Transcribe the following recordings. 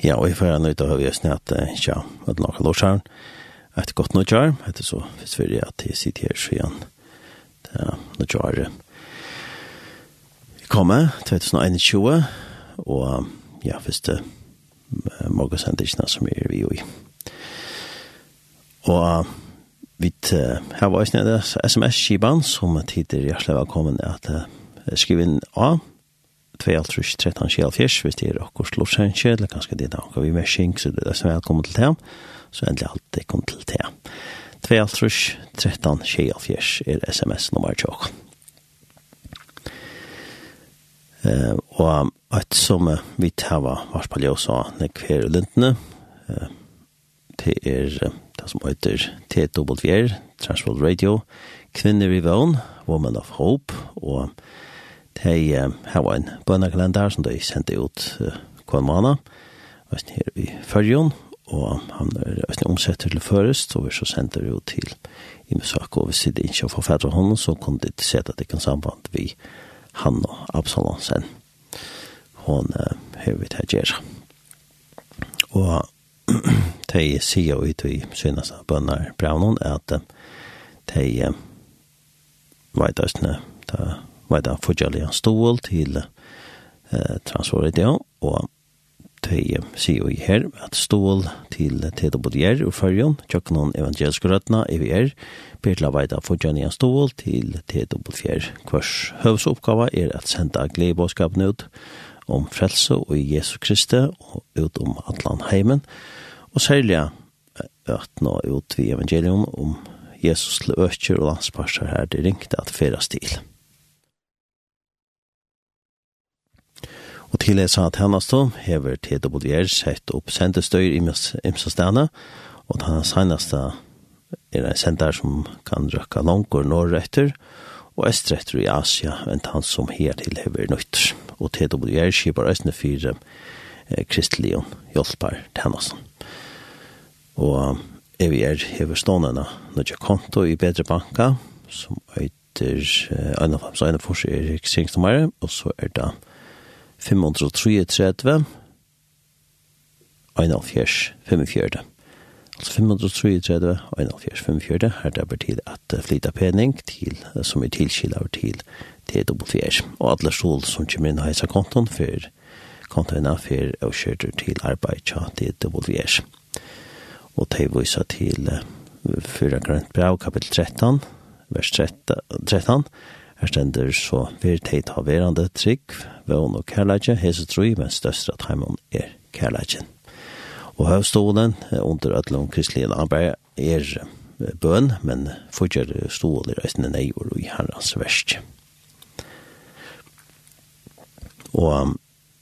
Ja, og I får nødt til å høre at ja, at noen låsjern et godt nødjar, etter så hvis vi at jeg sitter her så igjen nødjar kommer 2021 og ja, hvis det morgensendelsene som vi jo I. Og vi har vært nede SMS-skiban som tider hjertelig velkommen at skrive inn A 2-13-14 hvis det akkurat låsjern eller kanskje det noe vi meshing så det som velkommen til det så endelig alltid kom til det. 2-13-14 SMS-nummer 20. Og et som vi tar var på ljøsa nekver lintene, det det som heter TWR, Transworld Radio, Kvinner I Vån, Woman of Hope, og de har en bønnekalender som de sendte ut hver måned, her I Førjon, og han omsetter til først, og vi så sender det jo til I Musak, og hvis det ikke får fædre hånden, så kunne de se at det kan samband vi han og Absalon sen. Hun har vi til å gjøre. Og de sier jo ut I synes av bønner brevnen, at de vet forskjellig stål til transferidé, og de sier jo her at stål til TWR og Førjon, tjøkken evangeliske røttene EVR, ber til å veide forskjellig stål til TWR. Hvers høvsoppgave at sende gledebåskapen ut om frelse og I Jesus Kristi og ut om Atlantheimen, og særlig at nå ut vi evangelium om Jesus til øker og landsparser her det ringte at feras til. Og til jeg sa at hennes da, hever TWR sett opp sendestøyer I Imsastene, og den seneste en sender som kan røkke langt og norretter, og østretter I Asia, enn han som her til hever nøytter. Og TWR skipper østene 4 kristelige hjelper til hennes. Og EVR hever stående nødja konto I bedre banka, som øyter 51 registreringsnummer, og så det 533 41 45. Altså 533 41 45. Her det til at flytta penning til, som tilskillet til TWR. Og alle stål som kommer inn og heiser kontoen for kontoene for å kjøre til arbeid til TWR. Og de viser til 4 grønt brev, kapittel 13, vers 13. Her stender så vil de ta verande trygg, vån og kærleidje, hese tru, men største at heimen kærleidjen. Og høvstolen under ødlom kristelige arbeid bøn, men fortsatt stål I reisende neior og I herrens verst. Og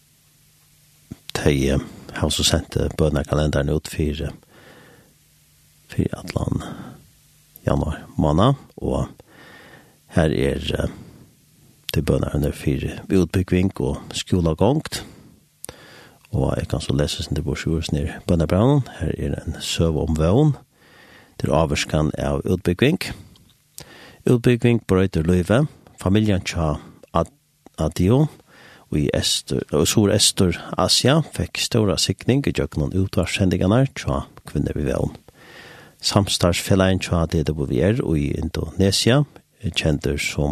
de har også sendt bønnekalenderen ut for Atlant januar måned, og her til bønnerne for utbygging og skolegångt. Og jeg kan så lese sin til borsjurs ned bønnebraunen. Her en søv om vøen til avvarskan av utbygging. Utbygging brøyter løyve. Familien tja Adio og I Sur-Estor Asia fikk stora sikning I jøkken utvarssendingene tja kvinner I vøen. Samstartsfellegen tja DWR og I Indonesia kjenter som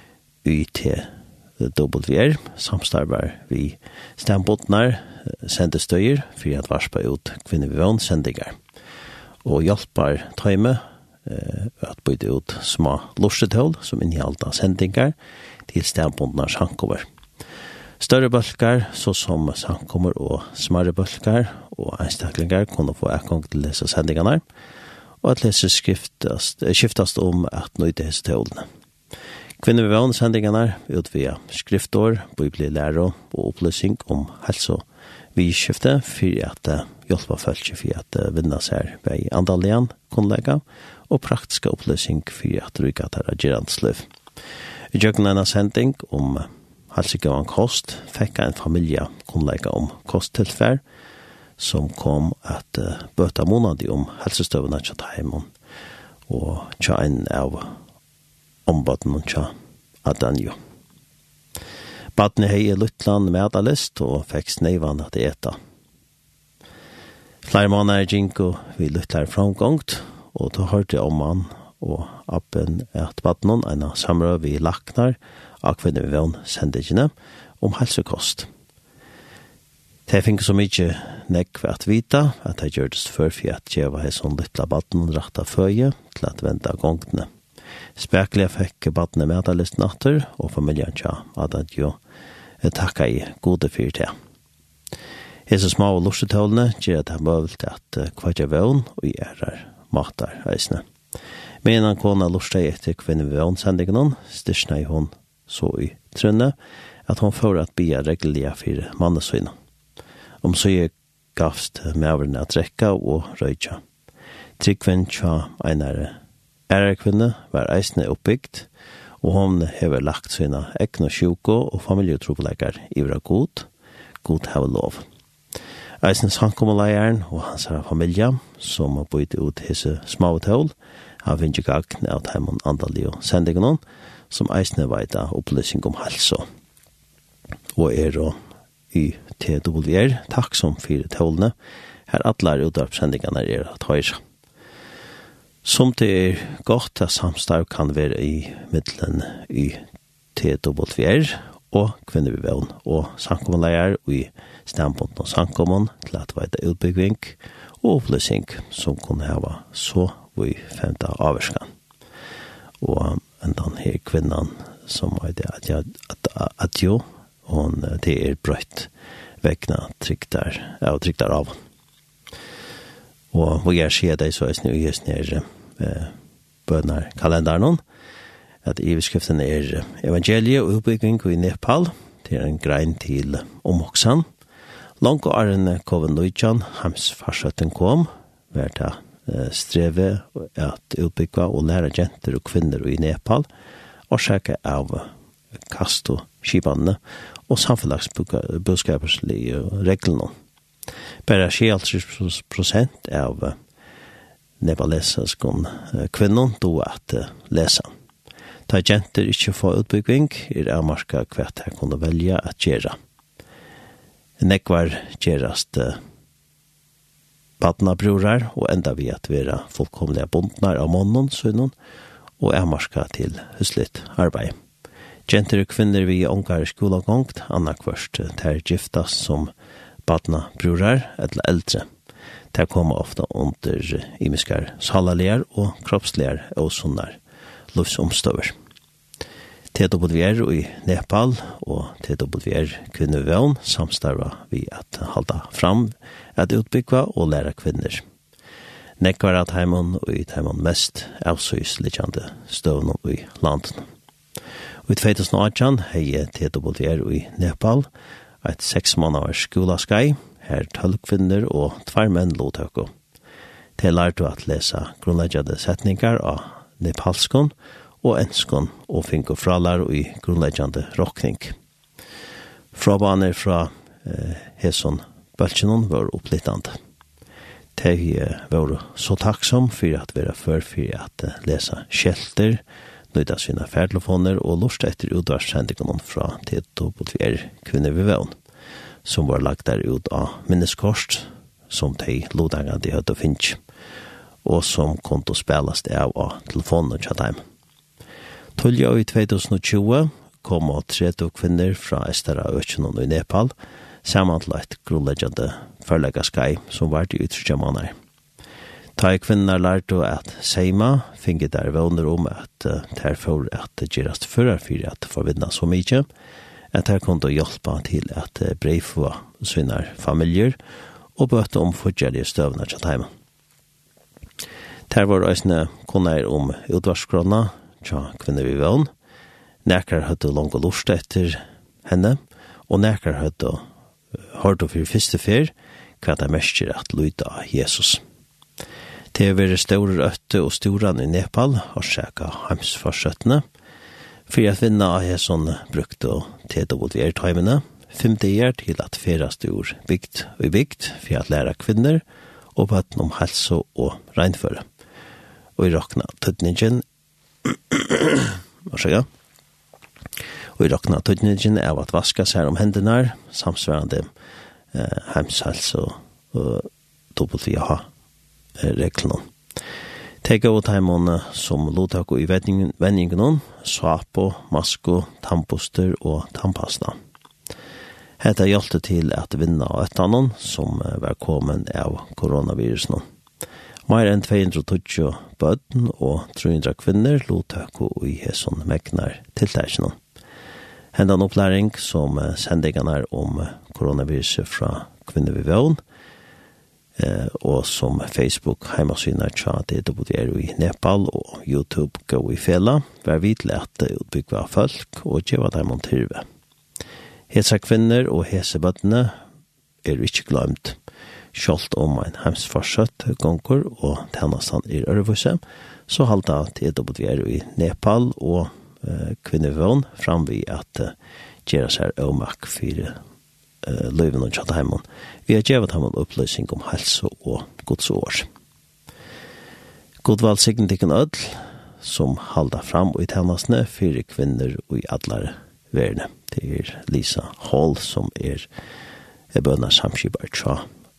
YTWR, samstarver vi stembotnar, sendestøyer, for at varspa ut kvinner vi vån sendinger. Og hjelper tøyme at bytte ut små lorsetøl som innehalter sendinger til stembotnar sankover. Større bølger, så som sankover og smare bølger og einstaklinger kunne få ekgang til disse sendingene, og at lese skiftast om at nøyde hese tølene. Kvinner ved vannsendingene ut via skriftår, bibellære og opplysning om helse vi skifte for at hjelpe folk for at vinne seg ved andalian kunnlegge og praktiske opplysning for at rykke til gerandsløv. I jøkken en sending om helsegavan kost fikk en familie kunnlegge om kosttilfær som kom at bøte måneder om helsestøvene til heimen og til en av ombåten til Adanjo. Badene hei I Luttland med Adalist og fikk sneivann at eta. Flere måneder gikk og vi lyttet framgångt, og da hørte jeg om han og appen at badnen en av samrøv vi laknar av kvinner vi vann sendingene om helsekost. Det fikk så mye nekk for at vite at jeg gjør det før for at jeg var sånn lyttet badnen rett av føje til at vente gongene. Spekelig fikk badene med alle natter, og familien tja at jeg takket i gode fyr til. Hese små og lustetålene gjør det mulig at kvartje vøn og gjør matar eisene. Men en kona lustet etter kvinner ved vønsendingen, styrsne hun så i trunne at hun får at bia reglige for mannesøyne. Så jeg gavst med overne at drekka og røyja. Tryggven tja en kvinne var eisene oppbygd, og hun hever lagt sine ekne sjuko og familietrobeleggere i våra god have lov. Eisene sankommeleieren og hans familie, som har bøyt ut hese små tål, har finnet gagn av heimen andalige sendingene, som eisene veida opplysning om helse. Og i TWR, takk som fire tålene, her atler utdrapssendingene at høyre. Som det godt at samstarv kan være i middelen i TWR og kvinner vi vevn og sankommenleier og i standpunkt og sankommen til at veide utbygging og opplysning som kunne hava så i 5. avverskan. Og endan her kvinnan som veide at jo og det brøtt vekna tryktar av. Og vi ser det så nu just nere bønner kalenderen at iveskriften evangeliet og utbygging i Nepal til en grein til omoksan. Langt og årene COVID-19 hans farsøtten kom ved at streve at utbygga og lære jenter og kvinner i Nepal og sjekke av kast og skibane og samfunnsbudskapslige reglene. Bare 60% av nepaleseske kvinner do at lese. Da jenter ikke får utbygging avmarka hvert her kunne velge at gjøre. Nekvar gjørast badnabrorar og enda vi at være fullkomlige bondnar av månen, sønnen, og avmarka til huslitt arbeid. Jenter og kvinner vi ångar skolegongt, annakvørst ter giftas som badnabrorar eller eldre. Der kommer ofta under imiskar salalier og kroppslier og sånne livsomstøver. TWR i Nepal og TWR kvinnevøn samstarva vi at halda fram at utbyggva og læra kvinner. Nekvar at heimen og i heimen mest avsøyslikjande støvn i landen. Og i 2018 hei TWR i Nepal et 6 måneder skolaskai, her 12 kvinner og 2 menn lotøko. De lærte at lese grunnleggjade setningar av nepalskon og enskon og finko fralar i grunnleggjande rokning. Frabaner fra Heson Bøltjenon var opplittande. De var så takksom for at være for at lese skjelter, nøyda sine ferdtelefoner og lortet etter utvarssendingen fra TWR kvinner ved vevn, som var lagt der ut av minneskost, som de lodanga de hadde finnes, og som kom til å spilles av telefonen og tjadheim. Tulja i 2020 kom 30 kvinner fra Estera Økjenon i Nepal, sammen til et grunnleggjande førleggaskai som var til ytterste måneder. Ta i kvinner lærte at seima finget der våner om at der for at det gjerast fører for at forvinna så mye, at her kunne hjelpe til at breifua sine familier og bøte om fortjellige støvner til heimen. Der var også kunner om utvarskrona, tja kvinner vi vån, nekar hadde langt lust etter henne, og nekar hadde hørt for første fyr hva det mest at lyde av Jesus. Det er vært store røtte og storan i Nepal og sjekka heimsforsøttene, for at vinna av Heson brukte TWR-tøymene 5 dager til at ferast ord bygd og bygd for at lære kvinner og bøtten om helse og regnføre. Og i råkna tøtningen av at vaska seg om hendene, samsvarende heimshelse og WH-reglene. Tega ut heimene som lodtak i vendingen, svapo, masko, tannpuster og tannpasta. Hetta hjelpte til at vinna av ettanen som var kommet av koronavirusen. Mer enn 220 bøten og 300 kvinner lodtak i hesson megnar tiltakene. Hendan opplæring som sendingene om koronaviruset fra Kvinner ved Vån, og som Facebook heimasyner tja DWR i Nepal og YouTube gå i fela, var vidlet utbygga folk og gjeva dem om tyrve. Hesa kvinner og hese bøttene ikke glemt, kjolt om en hemsforsatt gonger og tennastan i Ørvuse, så halda DWR i Nepal og Kvinner ved Vån fram vi at gjera seg omak for løyven og tjataheimon. Vi har gjevet ham en oppløsning om helse og Guds år. God valgsignet ikke ødel, som halda fram og i tennastene 4 kvinner og i adlare verden. Det Lisa Hall, som bønner samskipar tja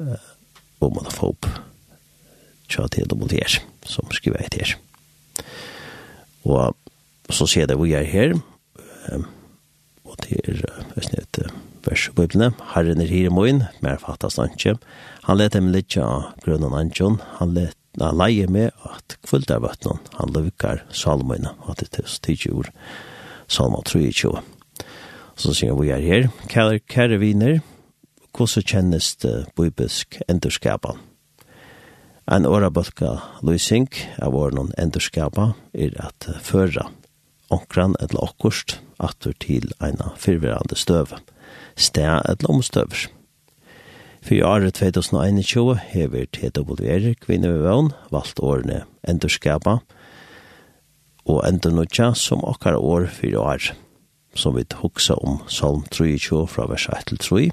homofob tja til WR, som skriver et her. Og så ser det vi her, og det et vers i Bibelen. Herren her i moin, mer fattast ikke. Han let dem litt av grunnen anjon. Han leier med at kvult av vattnen. Han lukar salmøyne, at det er tidgjord salma 23. Så sier vi her. Kære viner, hvordan kjennes det bibelsk endurskapa? En årabølka løsing av åren endurskapa at føra onkran eller okkurst atter til eina fyrverande støve. Stæ eller omstøver. For året 2021 hever TWR Kvinner ved Vån valgt årene endurskapa og endurnutja som okkar år 4 år, som vi hugsa om Salm 23 fra vers 1 til 3,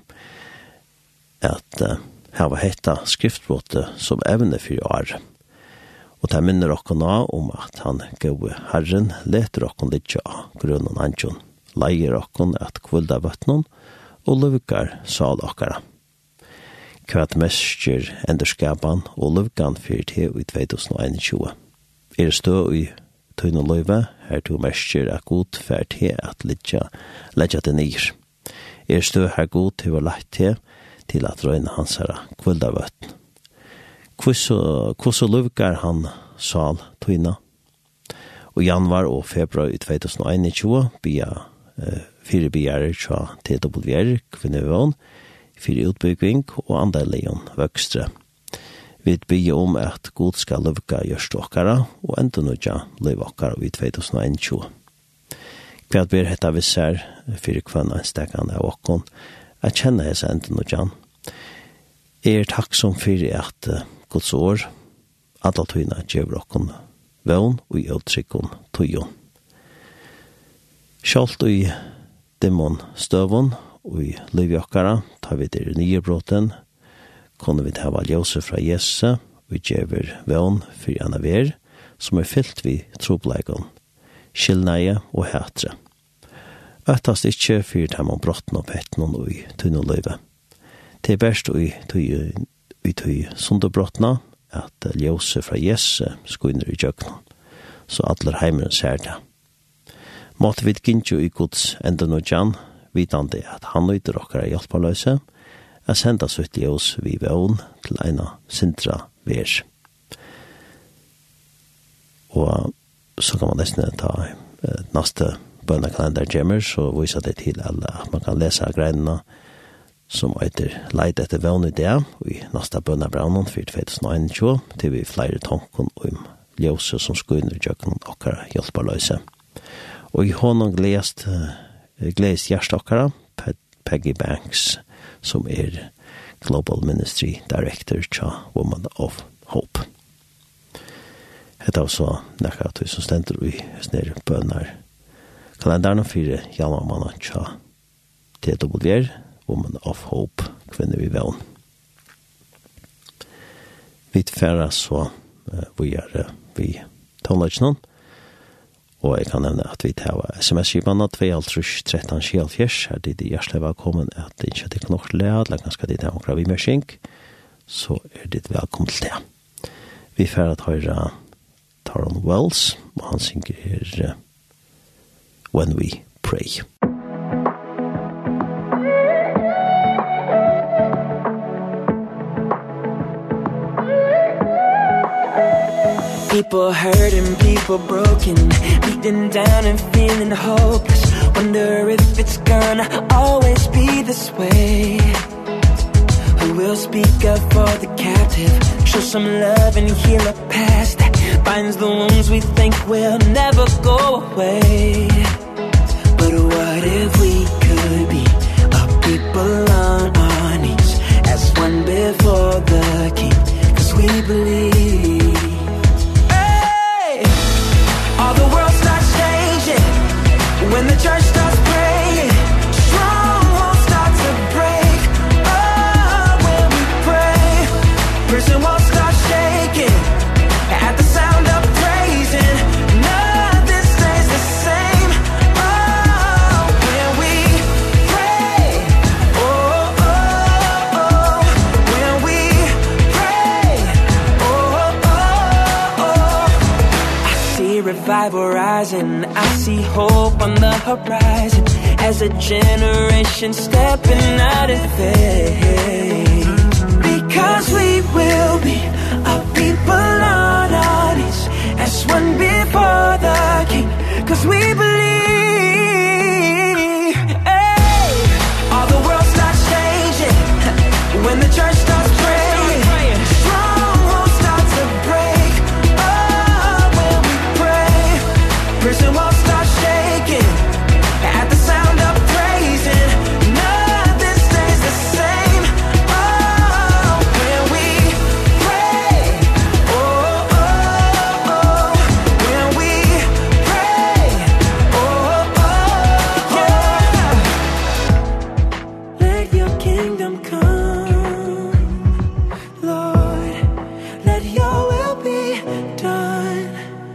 at hava hetta skriftbrotet som evne 4 år. Og det minner okkar om at han gode Herren leter okkar litt av grunnen anjon, leier okkar at kvulda vattnon, og lukar sal okkara. Kvart mestjer endurskapan og lukan fyrir til i 2021. Stå i tøyne løyve, her to mestjer er god fyrir til at letja det nir. Stå her god til å lagt til at røyne hans herra kvulda vøtten. Hvordan lukar han sal tøyne? Og januar og februar i 2021 bia 4 biarer tja TWR Kvinner ved Vån, 4 utbygging og andelejon vøkstre. Vi bygger om at god skal lukka gjørst okkara og enda nødja løyv okkara i 2021. Hva blir hetta visser 4 kvann anstekane av okkon at kjenne hese enda nødja. Takksom for at Guds år alle tøyna gjør okkon vån og i uttrykkon tøyon. Sjalt i demon støvun og i livjokkara tar vi der nye bråten, kunne vi ta ljøse fra Jesse og gjever vån for en av som fyllt vi troblegon, skillneie og hætre. Øttast ikkje for dem om bråten og petten og i tunne løyve. Det best og i tøy sunderbråtna at ljøse fra Jesse skuiner i jøkna, så alle heimeren ser det. Måtte vi gynnjo i Guds enda nødjan, vidande at han nøyder okkara hjelparløse, senda sutt ljøs vi vån til eina sintra ver. Og så kan man nesten ta neste bønnekalender gjemmer, så viser det til alle at man kan lese greinene som heter Leid etter vån i det, og i neste bønnebraunen for 2021, til vi flere tanken om ljøse som skuiner jøkken okkara hjelparløse. Og i honom glest hjerstokkara, Peggy Banks, som Global Ministry Director til Woman of Hope. Hetta også nekka at vi som stender i snir bønner kalenderen 4 januarmåned til TWR, Woman of Hope, Kvinner ved Vån. Vi færre så vi tonlagsnån, og jeg kan nevne at vi tar SMS-skipene 2-13-74, her det hjertelig velkommen at det ikke er nok lær, eller ganske det er omkring vi med skink, så det velkommen til det. Vi får at høre Tauren Wells, og han synger her When We Pray. People hurting, people broken, beaten down and feeling hopeless. Wonder if it's gonna always be this way. Who will speak up for the captive, show some love and heal a past that binds the wounds we think will never go away. But what if we could be a people on our knees as one before the King? 'Cause we believe. All the world starts changing when the church starts praying. Strongholds start to break. Oh, when we pray, prison walls start shaking at the sound of praising. Nothing stays the same. Oh, when we pray. Oh, oh, oh. When we pray. Oh, oh, oh. I see revival rising, I see hope on the horizon as a generation stepping out of faith. Because we will be a people on our knees as one before the King. 'Cause we believe. Hey, all the world starts changing when the church starts praying. Strongholds start to break. Oh, when we pray, prison walls start shaking at the sound of praising. Nothing stays the same. Oh, when we pray. Oh, oh, oh. When we pray. Oh, oh, yeah. Let your kingdom come, Lord. Let your will be done.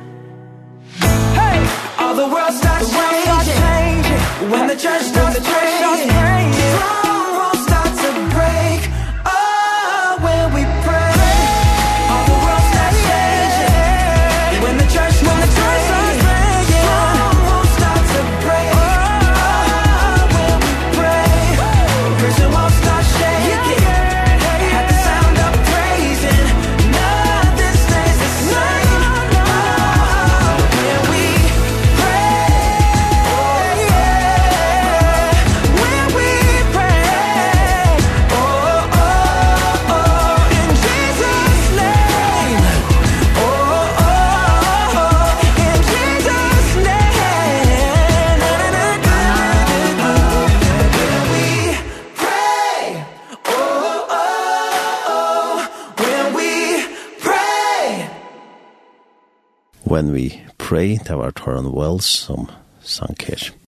Hey, all the world starts changing when the church starts praying. Strongholds start to break. Oh, when we pray. All the world starts changing when the church starts praying. Strongholds start to break. Oh, when we pray. Prison walls start shaking at the sound of praising. Nothing stays the same. Oh, when we pray. When we pray. Oh, oh, oh. In Jesus' name. Oh, oh, oh. In Jesus' name. When we pray. Oh, oh, oh. When we pray. When We Pray, det var Tauren Wells som sang her.